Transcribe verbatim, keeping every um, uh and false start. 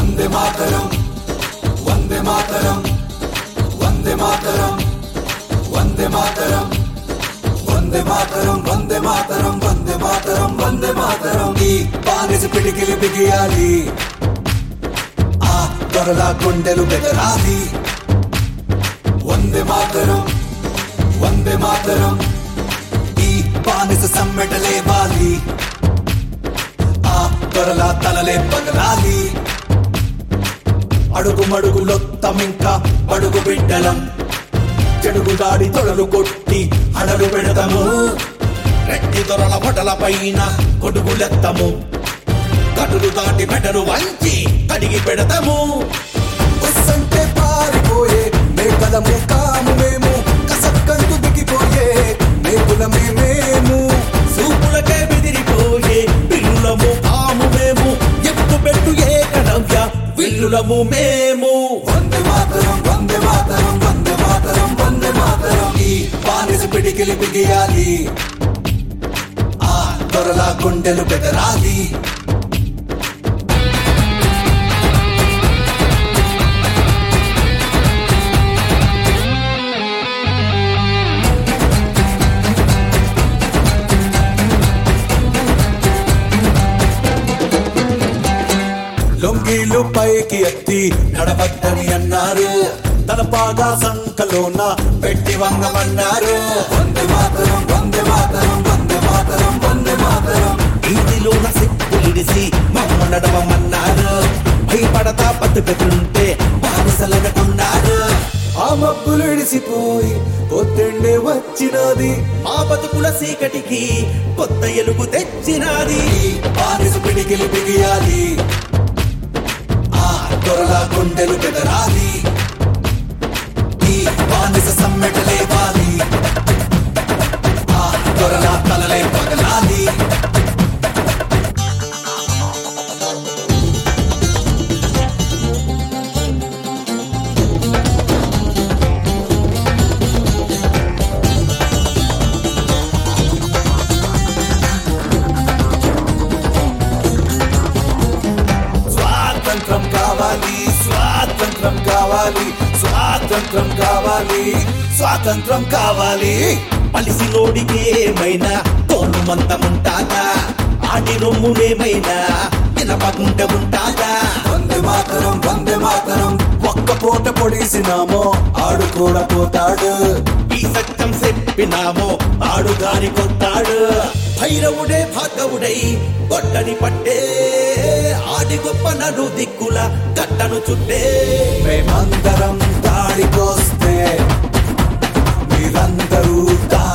వందే మాతరం వందే మాతరం వందే మాతరం వందే మాతరం వందే మాతరం వందే మాతరం వందే మాతరం వందే మాతరం ఈ బానిస పిడికిలి బిగియాలి ఆ దొరల కొండెలు బెదరాలి వందే మాతరం వందే మాతరం ఈ బానిస సమ్మెటలేవాలి ఆ దొరల తలలే పగలాలి అడుగు మడుగులొత్తమింకా అడుగు బిడ్డలం చెడుగు దాడి తొడలు కొట్టి అడలు పెడతాము రెడ్డి దొరల బొటల పైన కొడుగులెత్తము కటులు దాటి మెడలు వంచి కడిగి పెడతాము వస్సంటే పారిపోయే మేకలము కాము మేము కసక్కంటూ దిగిపోయే మేకులమే మేము సూపులకే బెదిరిపోయే పిల్లులము కాము మేము ఎప్పు పెట్టు ఏకనవ్య విల్లులము మేము వందే మాతరం వందే మాతరం వందే మాతరం వందే మాతరం ఈ బానిస పిడికిలి బిగియాలి ఆ దొరల గుండెలు బెదరాలి లొంగీలు పైకి ఎత్తి నడవద్దని అన్నారు తన పాగా సంకలోన పెట్టి వంగమన్నారు వందే మాతరం వందే మాతరం వందే మాతరం వందే మాతరం ఈదిలోన సిక్కులిడిసి మమ్మ నడవమన్నారు భయపడతా బతుకుతుంటే బానిసలనుకున్నారు ఆ మబ్బులు ఇడిసిపోయి పొద్దున్నే వచ్చినది మా బతుకుల సీకటికి కొత్త ఎలుగు తెచ్చినది బానిస పిడికిలి బిగియాలి దొరల గుండెలు బెదరాలి ఈ బానిస సమ్మెటలేవాలి ఆ దొరల తలలే పగలాలి స్వాతంత్రం కావాలి స్వాతంత్రం కావాలి స్వాతంత్రం కావాలి స్వాతంత్రం కావాలి పలిసి నోడికి ఏమైనా తోను మంతముంటాదా ఆటి రొమ్మునేమైనా తినపకుంట ఉంటాదా వందే మాతరం వందే మాతరం ఒక్క పూట పొడిసినామో ఆడు కూడా పోతాడు ఈ సత్యం చెప్పినామో ఆడు గాని కొత్తాడు భైరవుడే భాగవుడై గొడ్డని పట్టే ఆడి గొప్ప నడు దిక్కుల గట్టను చుట్టే మేమందరం దాడికొస్తే మీరందరూ